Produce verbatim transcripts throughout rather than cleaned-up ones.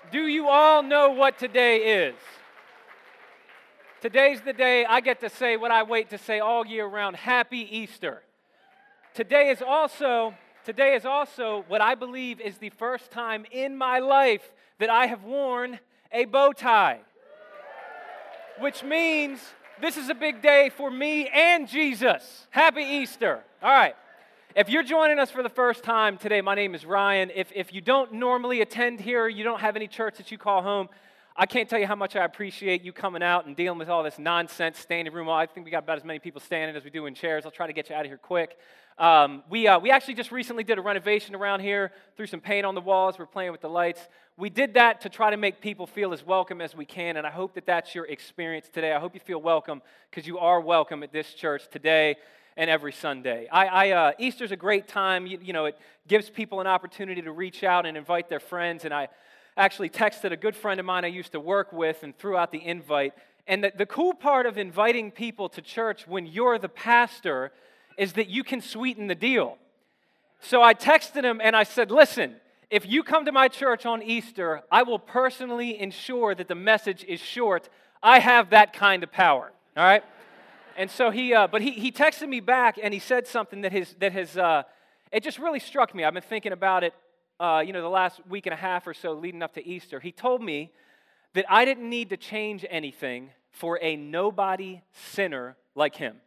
Do you all know what today is? Today's the day I get to say what I wait to say all year round, Happy Easter. Today is also, today is also what I believe is the first time in my life that I have worn a bow tie. Which means this is a big day for me and Jesus. Happy Easter. All right. If you're joining us for the first time today, my name is Ryan. If, if you don't normally attend here, you don't have any church that you call home, I can't tell you how much I appreciate you coming out and dealing with all this nonsense, standing room. I think we got about as many people standing as we do in chairs. I'll try to get you out of here quick. Um, we, uh, we actually just recently did a renovation around here, threw some paint on the walls, we're playing with the lights. We did that to try to make people feel as welcome as we can, and I hope that that's your experience today. I hope you feel welcome, because you are welcome at this church today and every Sunday. I, I, uh, Easter's a great time. You, you know, it gives people an opportunity to reach out and invite their friends, and I actually texted a good friend of mine I used to work with and threw out the invite. And the, the cool part of inviting people to church when you're the pastor is that you can sweeten the deal. So I texted him and I said, listen, if you come to my church on Easter, I will personally ensure that the message is short. I have that kind of power, all right? And so he, uh, but he, he texted me back and he said something that has, that has uh, it just really struck me. I've been thinking about it, uh, you know, the last week and a half or so leading up to Easter. He told me that I didn't need to change anything for a nobody sinner like him.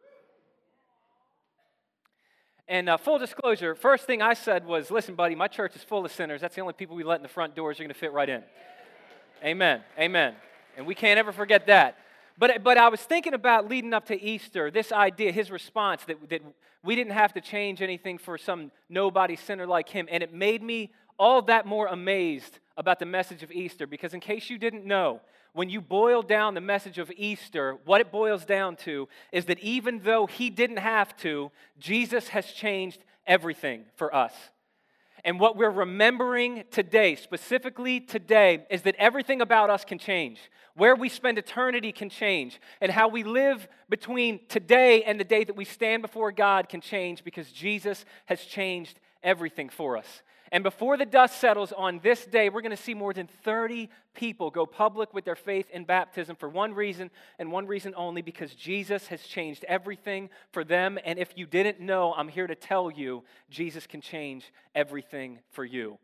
And uh, full disclosure, first thing I said was, listen, buddy, my church is full of sinners. That's the only people we let in the front doors. You're going to fit right in. Amen. Amen. And we can't ever forget that. But, but I was thinking about leading up to Easter, this idea, his response, that, that we didn't have to change anything for some nobody sinner like him. And it made me all that more amazed about the message of Easter. Because in case you didn't know, when you boil down the message of Easter, what it boils down to is that even though he didn't have to, Jesus has changed everything for us. And what we're remembering today, specifically today, is that everything about us can change. Where we spend eternity can change. And how we live between today and the day that we stand before God can change, because Jesus has changed everything for us. And before the dust settles on this day, we're going to see more than thirty people go public with their faith in baptism for one reason and one reason only, because Jesus has changed everything for them. And if you didn't know, I'm here to tell you, Jesus can change everything for you.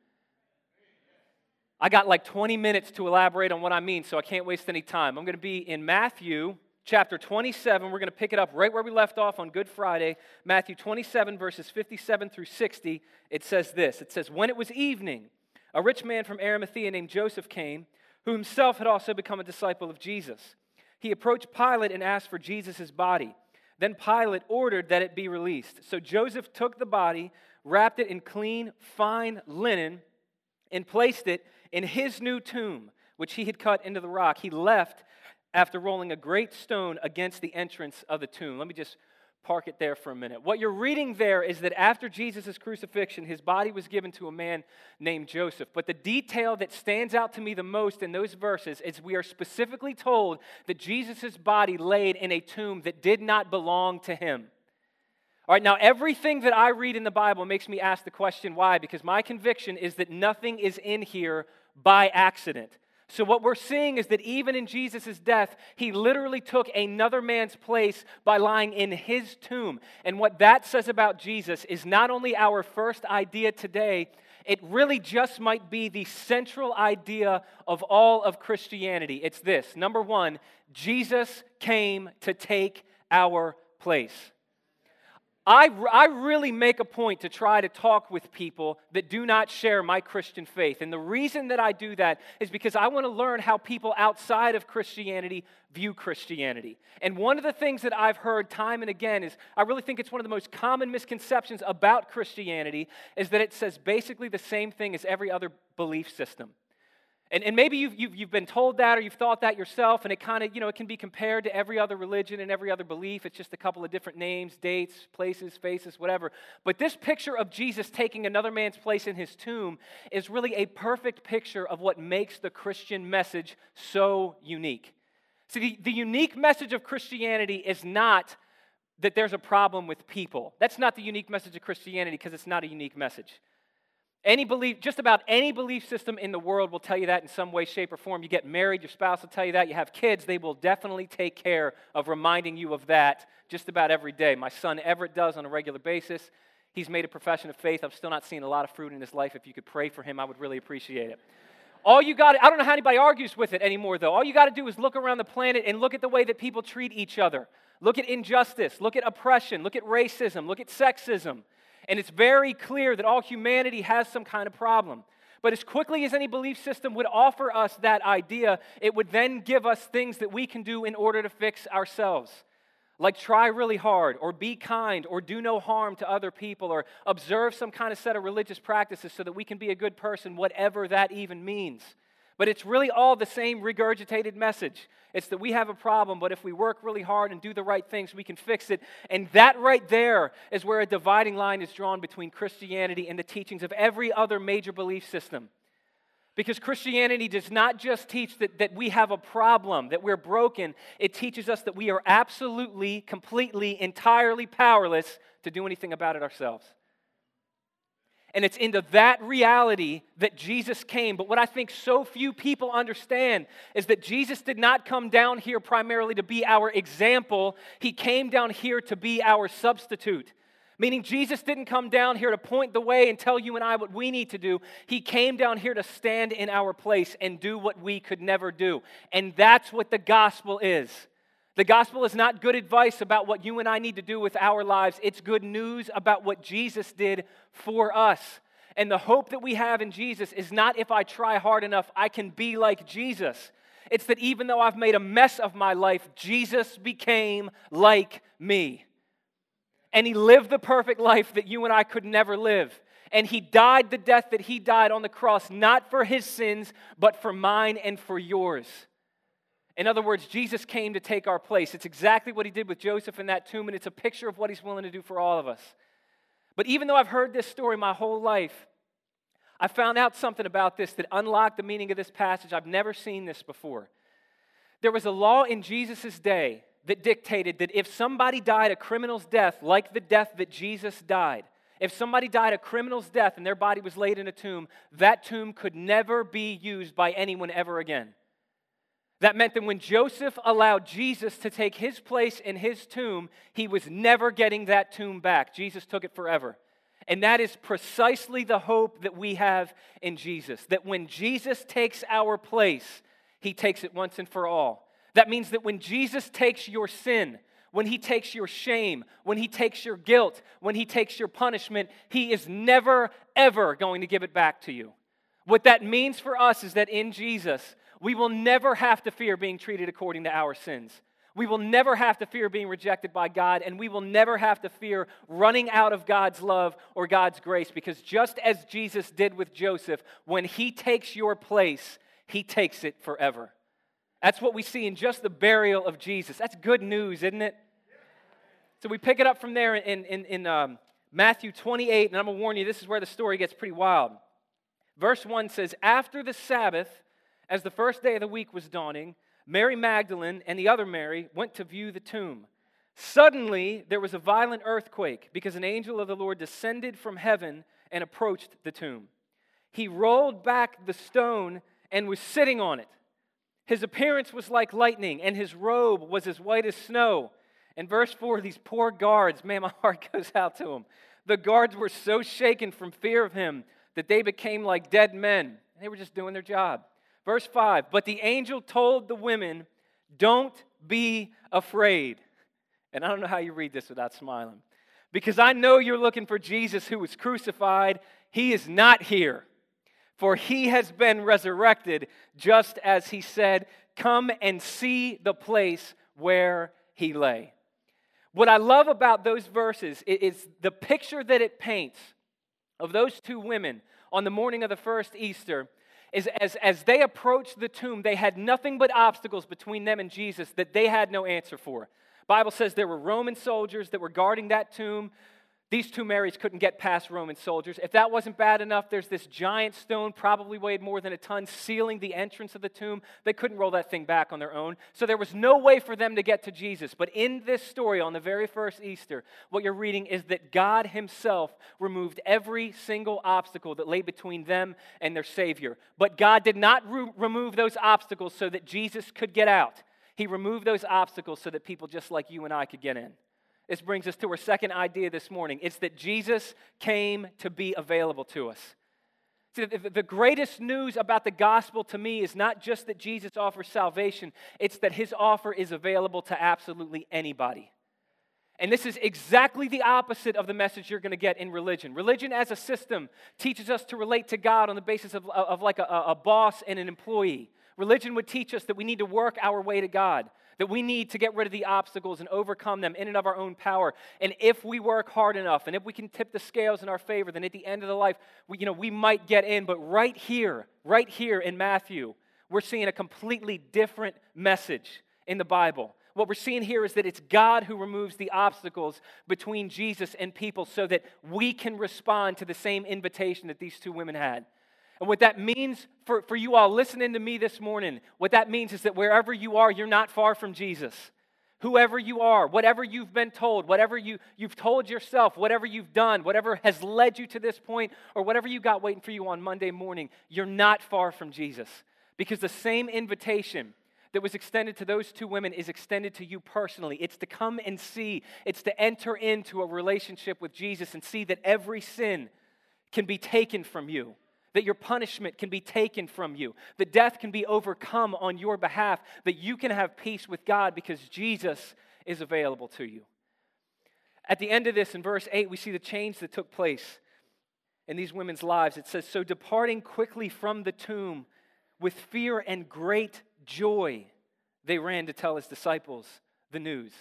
I got like twenty minutes to elaborate on what I mean, so I can't waste any time. I'm going to be in Matthew chapter twenty-seven. We're going to pick it up right where we left off on Good Friday. Matthew twenty-seven, verses fifty-seven through sixty. It says this. It says, when it was evening, a rich man from Arimathea named Joseph came, who himself had also become a disciple of Jesus. He approached Pilate and asked for Jesus' body. Then Pilate ordered that it be released. So Joseph took the body, wrapped it in clean, fine linen, and placed it in his new tomb, which he had cut into the rock. He left after rolling a great stone against the entrance of the tomb. Let me just park it there for a minute. What you're reading there is that after Jesus' crucifixion, his body was given to a man named Joseph. But the detail that stands out to me the most in those verses is we are specifically told that Jesus' body laid in a tomb that did not belong to him. All right, now everything that I read in the Bible makes me ask the question, why? Because my conviction is that nothing is in here by accident. So what we're seeing is that even in Jesus' death, he literally took another man's place by lying in his tomb. And what that says about Jesus is not only our first idea today, it really just might be the central idea of all of Christianity. It's this. Number one, Jesus came to take our place. I, I really make a point to try to talk with people that do not share my Christian faith. And the reason that I do that is because I want to learn how people outside of Christianity view Christianity. And one of the things that I've heard time and again is, I really think it's one of the most common misconceptions about Christianity, is that it says basically the same thing as every other belief system. And, and maybe you've, you've, you've been told that or you've thought that yourself, and it kind of, you know, it can be compared to every other religion and every other belief. It's just a couple of different names, dates, places, faces, whatever. But this picture of Jesus taking another man's place in his tomb is really a perfect picture of what makes the Christian message so unique. See, the, the unique message of Christianity is not that there's a problem with people. That's not the unique message of Christianity, because it's not a unique message. Any belief, just about any belief system in the world will tell you that in some way, shape, or form. You get married, your spouse will tell you that. You have kids, they will definitely take care of reminding you of that just about every day. My son Everett does on a regular basis. He's made a profession of faith. I've still not seen a lot of fruit in his life. If you could pray for him, I would really appreciate it. All you got, I don't know how anybody argues with it anymore, though. All you got to do is look around the planet and look at the way that people treat each other. Look at injustice, look at oppression, look at racism, look at sexism. And it's very clear that all humanity has some kind of problem. But as quickly as any belief system would offer us that idea, it would then give us things that we can do in order to fix ourselves. Like try really hard, or be kind, or do no harm to other people, or observe some kind of set of religious practices so that we can be a good person, whatever that even means. But it's really all the same regurgitated message. It's that we have a problem, but if we work really hard and do the right things, we can fix it. And that right there is where a dividing line is drawn between Christianity and the teachings of every other major belief system. Because Christianity does not just teach that, that we have a problem, that we're broken. It teaches us that we are absolutely, completely, entirely powerless to do anything about it ourselves. And it's into that reality that Jesus came. But what I think so few people understand is that Jesus did not come down here primarily to be our example. He came down here to be our substitute. Meaning Jesus didn't come down here to point the way and tell you and I what we need to do. He came down here to stand in our place and do what we could never do. And that's what the gospel is. The gospel is not good advice about what you and I need to do with our lives. It's good news about what Jesus did for us. And the hope that we have in Jesus is not if I try hard enough, I can be like Jesus. It's that even though I've made a mess of my life, Jesus became like me. And He lived the perfect life that you and I could never live. And He died the death that He died on the cross, not for His sins, but for mine and for yours. In other words, Jesus came to take our place. It's exactly what He did with Joseph in that tomb, and it's a picture of what He's willing to do for all of us. But even though I've heard this story my whole life, I found out something about this that unlocked the meaning of this passage. I've never seen this before. There was a law in Jesus' day that dictated that if somebody died a criminal's death, like the death that Jesus died, if somebody died a criminal's death and their body was laid in a tomb, that tomb could never be used by anyone ever again. That meant that when Joseph allowed Jesus to take his place in his tomb, he was never getting that tomb back. Jesus took it forever. And that is precisely the hope that we have in Jesus. That when Jesus takes our place, He takes it once and for all. That means that when Jesus takes your sin, when He takes your shame, when He takes your guilt, when He takes your punishment, He is never, ever going to give it back to you. What that means for us is that in Jesus, we will never have to fear being treated according to our sins. We will never have to fear being rejected by God, and we will never have to fear running out of God's love or God's grace, because just as Jesus did with Joseph, when He takes your place, He takes it forever. That's what we see in just the burial of Jesus. That's good news, isn't it? So we pick it up from there in, in, in um, Matthew twenty-eight, and I'm going to warn you, this is where the story gets pretty wild. Verse one says, "After the Sabbath, as the first day of the week was dawning, Mary Magdalene and the other Mary went to view the tomb. Suddenly there was a violent earthquake, because an angel of the Lord descended from heaven and approached the tomb. He rolled back the stone and was sitting on it. His appearance was like lightning, and his robe was as white as snow." And verse four, these poor guards, man, my heart goes out to them. The guards were so shaken from fear of him that they became like dead men. They were just doing their job. Verse five, "But the angel told the women, 'Don't be afraid.'" And I don't know how you read this without smiling. "Because I know you're looking for Jesus who was crucified. He is not here, for He has been resurrected, just as He said. Come and see the place where He lay." What I love about those verses is the picture that it paints of those two women on the morning of the first Easter. Is as, as they approached the tomb, they had nothing but obstacles between them and Jesus that they had no answer for. The Bible says there were Roman soldiers that were guarding that tomb. These two Marys couldn't get past Roman soldiers. If that wasn't bad enough, there's this giant stone, probably weighed more than a ton, sealing the entrance of the tomb. They couldn't roll that thing back on their own. So there was no way for them to get to Jesus. But in this story, on the very first Easter, what you're reading is that God himself removed every single obstacle that lay between them and their Savior. But God did not re- remove those obstacles so that Jesus could get out. He removed those obstacles so that people just like you and I could get in. This brings us to our second idea this morning. It's that Jesus came to be available to us. See, the greatest news about the gospel to me is not just that Jesus offers salvation, it's that his offer is available to absolutely anybody. And this is exactly the opposite of the message you're going to get in religion. Religion as a system teaches us to relate to God on the basis of, of like a, a boss and an employee. Religion would teach us that we need to work our way to God, that we need to get rid of the obstacles and overcome them in and of our own power. And if we work hard enough, and if we can tip the scales in our favor, then at the end of the life, we, you know, we might get in. But right here, right here in Matthew, we're seeing a completely different message in the Bible. What we're seeing here is that it's God who removes the obstacles between Jesus and people so that we can respond to the same invitation that these two women had. And what that means for, for you all listening to me this morning, what that means is that wherever you are, you're not far from Jesus. Whoever you are, whatever you've been told, whatever you, you've told yourself, whatever you've done, whatever has led you to this point, or whatever you got waiting for you on Monday morning, you're not far from Jesus. Because the same invitation that was extended to those two women is extended to you personally. It's to come and see. It's to enter into a relationship with Jesus and see that every sin can be taken from you. That your punishment can be taken from you, that death can be overcome on your behalf, that you can have peace with God because Jesus is available to you. At the end of this, in verse eight, we see the change that took place in these women's lives. It says, "So departing quickly from the tomb with fear and great joy, they ran to tell his disciples the news."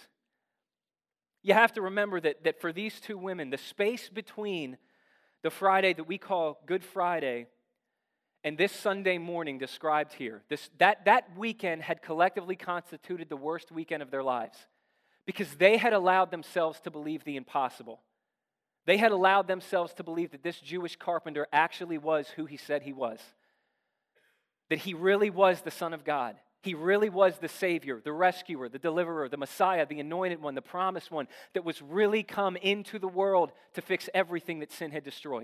You have to remember that, that for these two women, the space between the Friday that we call Good Friday and this Sunday morning described here, this, that, that weekend had collectively constituted the worst weekend of their lives because they had allowed themselves to believe the impossible. They had allowed themselves to believe that this Jewish carpenter actually was who he said he was, that he really was the Son of God. He really was the Savior, the rescuer, the deliverer, the Messiah, the anointed one, the promised one that was really come into the world to fix everything that sin had destroyed.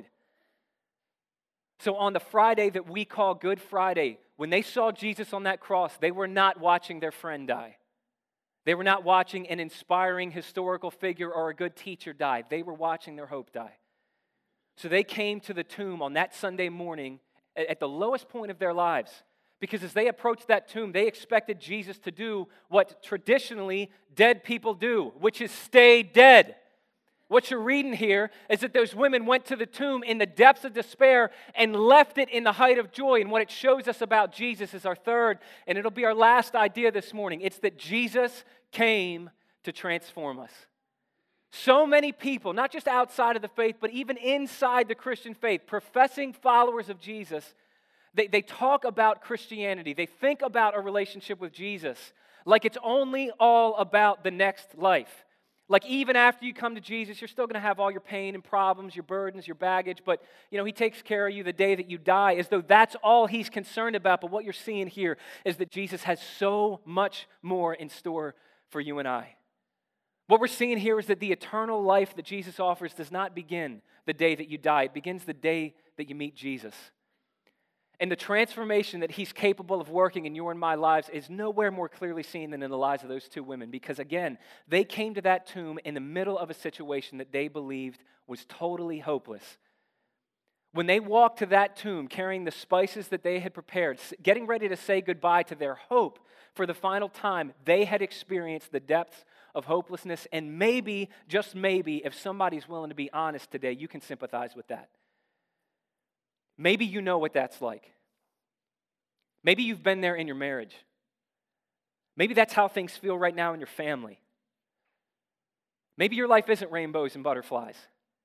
So on the Friday that we call Good Friday, when they saw Jesus on that cross, they were not watching their friend die. They were not watching an inspiring historical figure or a good teacher die. They were watching their hope die. So they came to the tomb on that Sunday morning at the lowest point of their lives. Because as they approached that tomb, they expected Jesus to do what traditionally dead people do, which is stay dead. What you're reading here is that those women went to the tomb in the depths of despair and left it in the height of joy. And what it shows us about Jesus is our third, and it'll be our last idea this morning. It's that Jesus came to transform us. So many people, not just outside of the faith, but even inside the Christian faith, professing followers of Jesus, They, they talk about Christianity. They think about a relationship with Jesus like it's only all about the next life. Like even after you come to Jesus, you're still going to have all your pain and problems, your burdens, your baggage, but you know, he takes care of you the day that you die, as though that's all he's concerned about. But what you're seeing here is that Jesus has so much more in store for you and I. What we're seeing here is that the eternal life that Jesus offers does not begin the day that you die. It begins the day that you meet Jesus. And the transformation that he's capable of working in your and my lives is nowhere more clearly seen than in the lives of those two women. Because again, they came to that tomb in the middle of a situation that they believed was totally hopeless. When they walked to that tomb carrying the spices that they had prepared, getting ready to say goodbye to their hope for the final time, they had experienced the depths of hopelessness. And maybe, just maybe, if somebody's willing to be honest today, you can sympathize with that. Maybe you know what that's like. Maybe you've been there in your marriage. Maybe that's how things feel right now in your family. Maybe your life isn't rainbows and butterflies.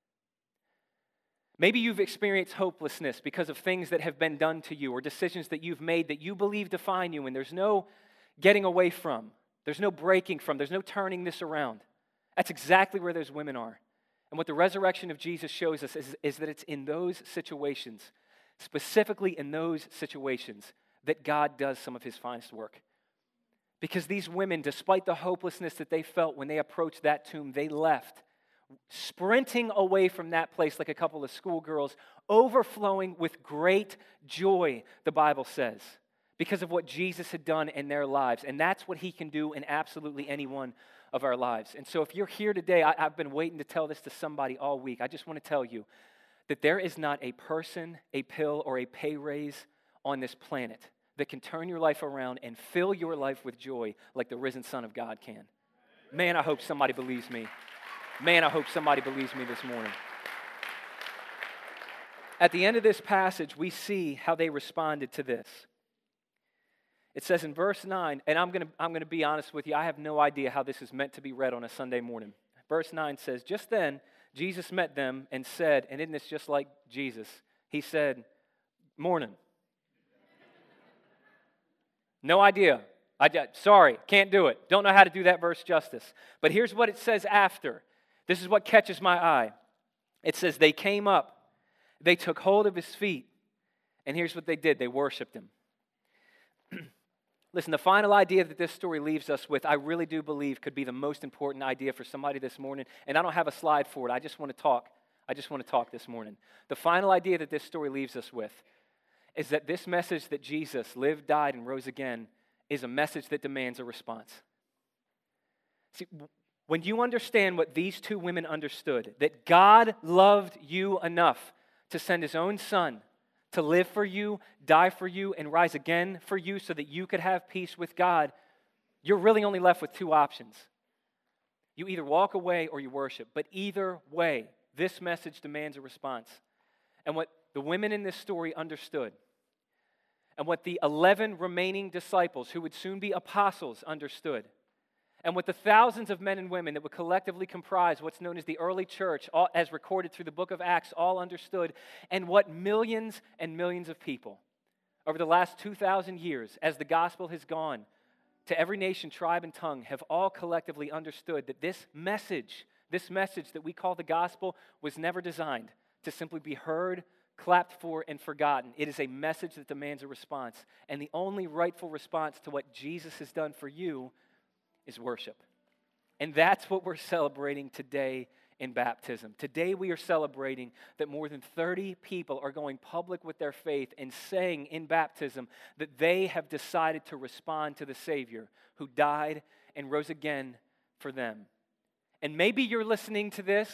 Maybe you've experienced hopelessness because of things that have been done to you or decisions that you've made that you believe define you, and there's no getting away from. There's no breaking from. There's no turning this around. That's exactly where those women are. And what the resurrection of Jesus shows us is, is that it's in those situations, specifically in those situations, that God does some of his finest work. Because these women, despite the hopelessness that they felt when they approached that tomb, they left, sprinting away from that place like a couple of schoolgirls, overflowing with great joy, the Bible says, because of what Jesus had done in their lives. And that's what he can do in absolutely any one of our lives. And so if you're here today, I, I've been waiting to tell this to somebody all week. I just want to tell you that there is not a person, a pill, or a pay raise on this planet that can turn your life around and fill your life with joy like the risen Son of God can. Man, I hope somebody believes me. Man, I hope somebody believes me this morning. At the end of this passage, we see how they responded to this. It says in verse nine, and I'm going to I'm going to be honest with you, I have no idea how this is meant to be read on a Sunday morning. Verse nine says, just then Jesus met them and said, and isn't this just like Jesus? He said, morning. No idea. I, sorry, can't do it. Don't know how to do that verse justice. But here's what it says after. This is what catches my eye. It says, they came up, they took hold of his feet, and here's what they did. They worshiped him. Listen, the final idea that this story leaves us with, I really do believe could be the most important idea for somebody this morning, and I don't have a slide for it. I just want to talk. I just want to talk this morning. The final idea that this story leaves us with is that this message that Jesus lived, died, and rose again is a message that demands a response. See, when you understand what these two women understood, that God loved you enough to send his own son to live for you, die for you, and rise again for you so that you could have peace with God, you're really only left with two options. You either walk away or you worship. But either way, this message demands a response. And what the women in this story understood, and what the eleven remaining disciples, who would soon be apostles, understood, and what the thousands of men and women that would collectively comprise what's known as the early church, all, as recorded through the book of Acts, all understood, and what millions and millions of people over the last two thousand years, as the gospel has gone to every nation, tribe, and tongue, have all collectively understood that this message, this message that we call the gospel, was never designed to simply be heard, clapped for, and forgotten. It is a message that demands a response. And the only rightful response to what Jesus has done for you is worship. And that's what we're celebrating today in baptism. Today we are celebrating that more than thirty people are going public with their faith and saying in baptism that they have decided to respond to the Savior who died and rose again for them. And maybe you're listening to this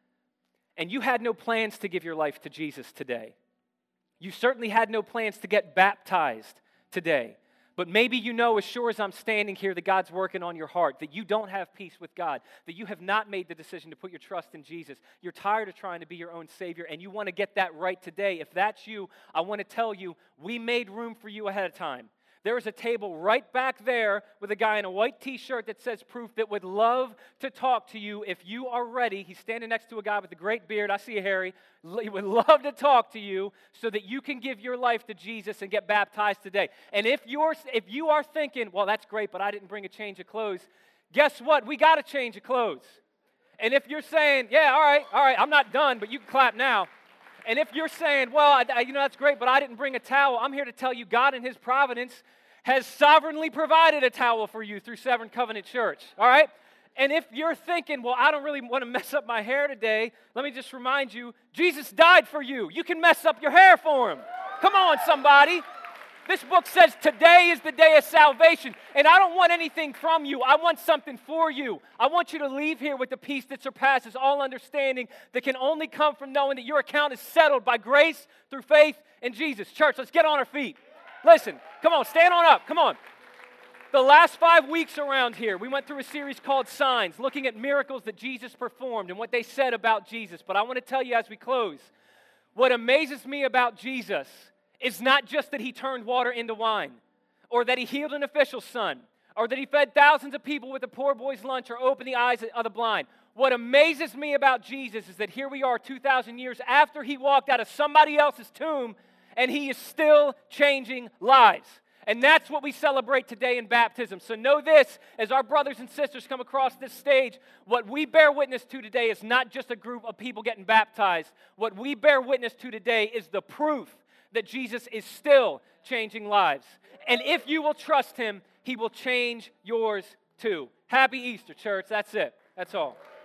and you had no plans to give your life to Jesus today. You certainly had no plans to get baptized today. But maybe you know, as sure as I'm standing here, that God's working on your heart, that you don't have peace with God, that you have not made the decision to put your trust in Jesus. You're tired of trying to be your own Savior, and you want to get that right today. If that's you, I want to tell you, we made room for you ahead of time. There is a table right back there with a guy in a white t-shirt that says proof that would love to talk to you if you are ready. He's standing next to a guy with a great beard. I see you, Harry. He would love to talk to you so that you can give your life to Jesus and get baptized today. And if you're if you are thinking, well, that's great, but I didn't bring a change of clothes, guess what? We got a change of clothes. And if you're saying, yeah, all right, all right, I'm not done, but you can clap now. And if you're saying, well, I, you know, that's great, but I didn't bring a towel, I'm here to tell you God in his providence has sovereignly provided a towel for you through Severn Covenant Church, all right? And if you're thinking, well, I don't really want to mess up my hair today, let me just remind you, Jesus died for you. You can mess up your hair for him. Come on, somebody. This book says today is the day of salvation, and I don't want anything from you. I want something for you. I want you to leave here with the peace that surpasses all understanding that can only come from knowing that your account is settled by grace through faith in Jesus. Church, let's get on our feet. Listen, come on, stand on up, come on. The last five weeks around here, we went through a series called Signs, looking at miracles that Jesus performed and what they said about Jesus. But I want to tell you as we close, what amazes me about Jesus is not just that he turned water into wine, or that he healed an official's son, or that he fed thousands of people with a poor boy's lunch, or opened the eyes of the blind. What amazes me about Jesus is that here we are two thousand years after he walked out of somebody else's tomb, and he is still changing lives. And that's what we celebrate today in baptism. So know this, as our brothers and sisters come across this stage, what we bear witness to today is not just a group of people getting baptized. What we bear witness to today is the proof that Jesus is still changing lives. And if you will trust him, he will change yours too. Happy Easter, church. That's it. That's all.